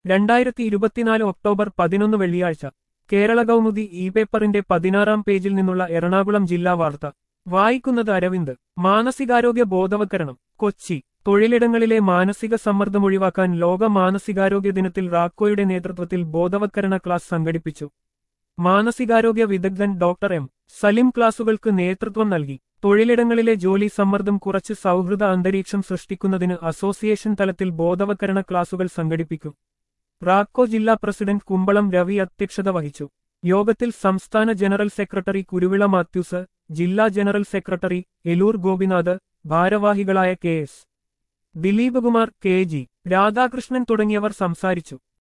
2024 October 11 വെള്ളിയാഴ്ച Kerala Kaumudi E പേപ്പറിന്റെ 16-ാം പേജിൽ നിന്നുള്ള എറണാകുളം ജില്ലാ വാർത്ത വായിക്കുന്നത് അരവിന്ദ്. മാനസികാരോഗ്യ ബോധവൽക്കരണം കൊച്ചി. തൊഴിലിടങ്ങളിലെ മാനസിക സമ്മർദ്ദം ഒഴിവാക്കാൻ ലോക മാനസികാരോഗ്യ ദിനത്തിൽ റാക്കോയുടെ നേതൃത്വത്തിൽ ബോധവൽക്കരണ ക്ലാസ് സംഘടിപ്പിച്ചു. മാനസികാരോഗ്യ വിദഗ്ധൻ ഡോക്ടർ എം സലിം ക്ലാസുകൾക്ക് നേതൃത്വം നൽകി. തൊഴിലിടങ്ങളിലെ ജോലി സമ്മർദ്ദം കുറച്ച് സൗഹൃദ അന്തരീക്ഷം സൃഷ്ടിക്കുന്നതിന് അസോസിയേഷൻ തലത്തിൽ ബോധവൽക്കരണ ക്ലാസുകൾ സംഘടിപ്പിക്കും. റാക്കോ ജില്ലാ പ്രസിഡന്റ് കുമ്പളം രവി അധ്യക്ഷത വഹിച്ചു. യോഗത്തിൽ സംസ്ഥാന ജനറൽ സെക്രട്ടറി കുരുവിള മാത്യൂസ്, ജില്ലാ ജനറൽ സെക്രട്ടറി എലൂർ ഗോപിനാഥ്, ഭാരവാഹികളായ K S Dileepkumar, K G Radhakrishnan തുടങ്ങിയവർ സംസാരിച്ചു.